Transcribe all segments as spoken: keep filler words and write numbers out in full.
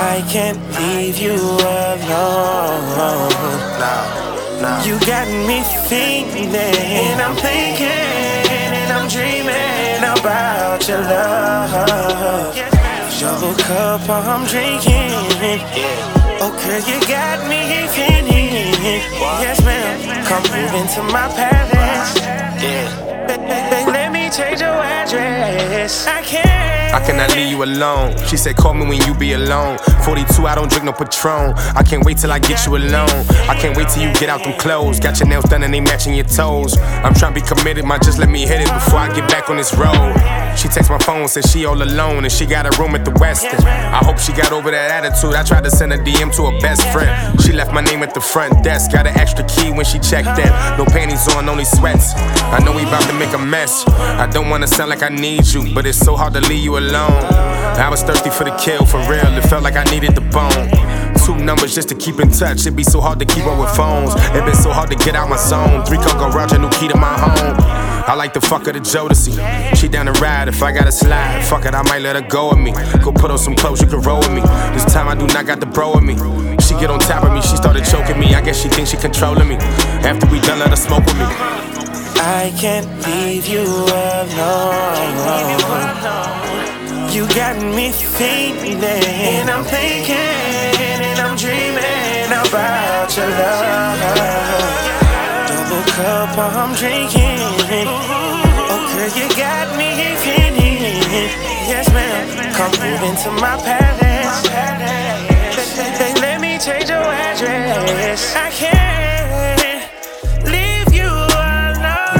I can't leave you alone. No, no. You got me thinking, and I'm thinking, and I'm dreaming about your love. Double cup, I'm drinking. Oh, girl, you got me thinking. Yes, ma'am. Come move into my palace. Yeah. Let me change your address. I can't. I cannot leave you alone. She said, call me when you be alone. forty-two, I don't drink no Patron. I can't wait till I get you alone. I can't wait till you get out them clothes. Got your nails done and they matching your toes. I'm trying to be committed, might just let me hit it before I get back on this road. She texts my phone, says she all alone and she got a room at the Westin. I hope she got over that attitude. I tried to send a D M to her best friend. She left my name at the front desk. Got an extra key when she checked in. No panties on, only sweats. I know we about to make a mess. I don't wanna sound like I need you, but it's so hard to leave you alone. I was thirsty for the kill, for real. It felt like I needed the bone. Two numbers just to keep in touch. It'd be so hard to keep up with phones. It been so hard to get out my zone. Three car garage, a new key to my home. I like the fuck of the Jodeci. She down to ride if I gotta slide. Fuck it, I might let her go with me. Go put on some clothes, you can roll with me. This time I do not got the bro with me. She get on top of me, she started choking me. I guess she thinks she controlling me. After we done, let her smoke with me. I can't leave you alone. You got me thinking, and I'm thinking, and I'm dreaming about your love. Double cup, I'm drinking. Oh, girl, you got me thinking. Yes, ma'am. Come move into my palace. Let me change your address. I can't leave you alone.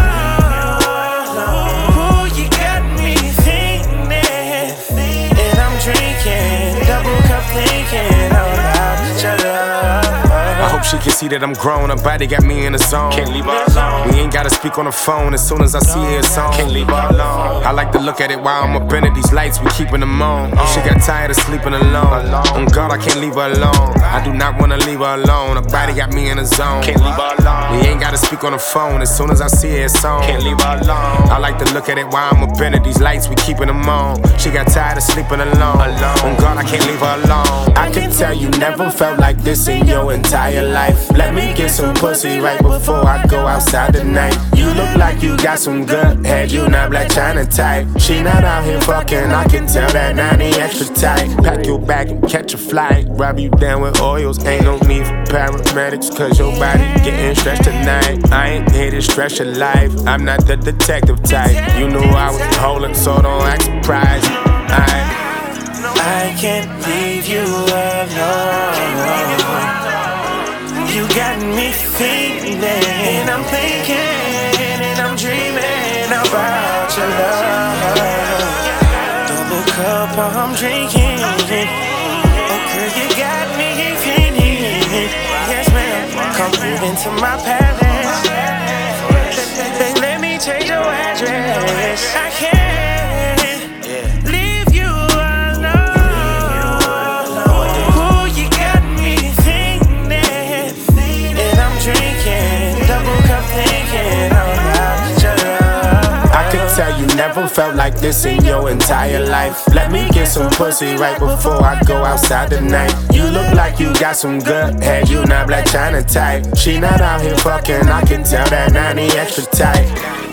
Ooh, you got me thinking, and I'm drinking. Double cup thinking about your love. I hope she can see that I'm grown. Her body got me in the zone. Can't leave her alone. We ain't gotta speak on the phone. As soon as I see her, it's on. Can't leave her alone. I like to look at it while I'm up in it. These lights, we keeping them on. She got tired of sleeping alone. On God, I can't leave her alone. I do not wanna leave her alone. Her body got me in the zone. Can't leave her alone. We ain't gotta speak on the phone. As soon as I see her, it's on. Can't leave her alone. I like to look at it while I'm up in it. These lights, we keeping them on. She got tired of sleeping alone. On God, I can't leave her alone. I can tell you never felt like this in your entire life. Let me get some pussy right before I go outside tonight. You look like you got some good head, you not Blac Chyna type. She not out here fucking, I can tell that ninety extra tight. Pack your bag and catch a flight. Rub you down with oils, ain't no need for paramedics, cause your body getting stretched tonight. I ain't here to stress your life, I'm not the detective type. You knew I was holding, so don't act surprised. I I can't leave you alone. You got me thinking, and I'm thinking, and I'm dreaming about your love. Double cup, I'm drinking. Oh, girl, you got me thinking. Yes, ma'am. Come move into my palace. Let me change your address. I can't leave you alone. Ooh, you got me thinking, and I'm drinking. Double cup thinking about your love. I can tell you never felt like this in your entire life. Let me get some pussy right before I go outside tonight. You look like you got some good head, you not Blac Chyna type. She not out here fucking, I can tell that ninety extra tight.